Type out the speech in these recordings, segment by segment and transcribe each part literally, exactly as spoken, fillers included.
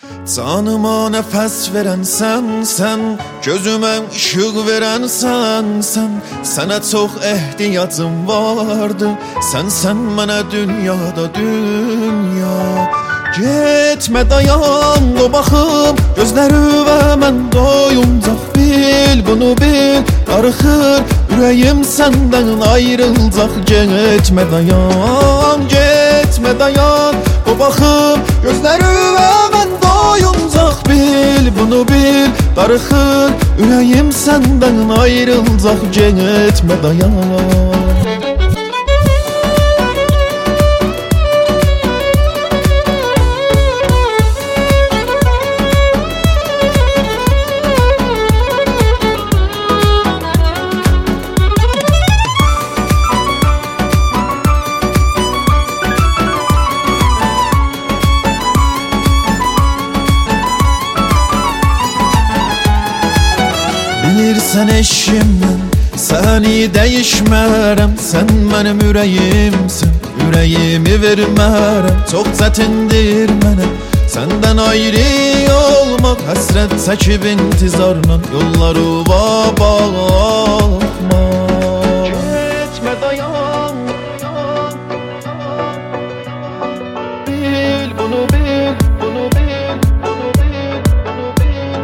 Canıma nefes veren sensen, gözüme ışık veren sensen. Sana çok ehtiyacım vardı, sensen bana dünyada dünya. Gitme dayan o bakım gözleri ve ben doyuncak, bil bunu bil. Darıxır yüreğim senden ayrılacak. Gitme dayan, gitme dayan o bakım gözleri ve ben doyuncak, bil bunu bil. Darıxır yüreğim senden ayrılacak. Gitme dayan. Bilirsən eşimdən səni dəyişmərəm. Sən mənim ürəyimsən, ürəyimi vermərəm. Çox çətindir mənə səndən ayrı olmaq, həsrət çəkib intizarla yolları baxma. Keçmə dayan, bil bunu bil, bunu bil, bunu bil, bunu bil.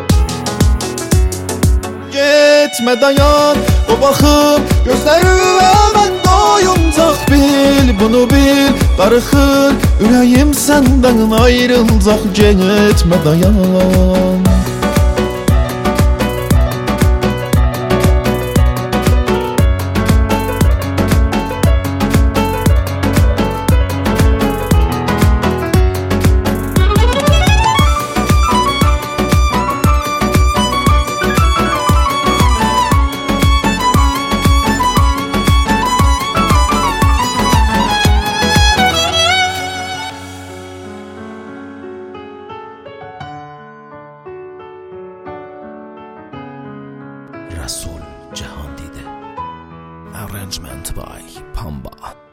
Gitme dayan o bakım gözleri ve ben doyuncak, bil bunu bil. Darıxır yüreğim senden ayrılacak. Gitme dayan. Rasul Jahandide. Arrangement by Pamba.